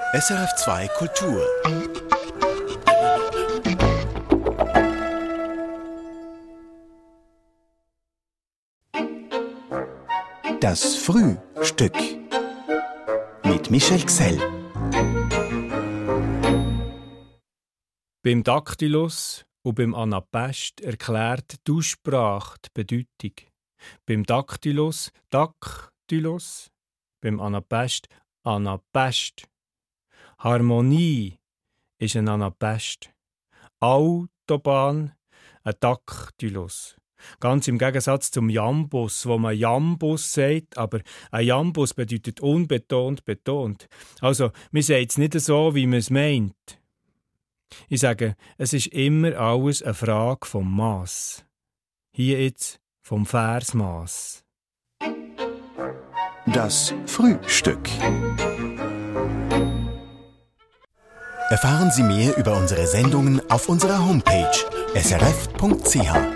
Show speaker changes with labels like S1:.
S1: SRF 2 Kultur. Das Frühstück mit Michel Gsell.
S2: Beim Daktylus und beim Anapest erklärt die Aussprache die Bedeutung. Beim Daktylus Daktylus, beim Anapest Anapest. Harmonie ist ein Anapest. Autobahn ein Daktylus. Ganz im Gegensatz zum Jambus, wo man Jambus sagt, aber ein Jambus bedeutet unbetont, betont. Also, man sagt es nicht so, wie man es meint. Ich sage, es ist immer alles eine Frage vom Mass. Hier jetzt vom Versmaß.
S1: Das Frühstück. Erfahren Sie mehr über unsere Sendungen auf unserer Homepage srf.ch.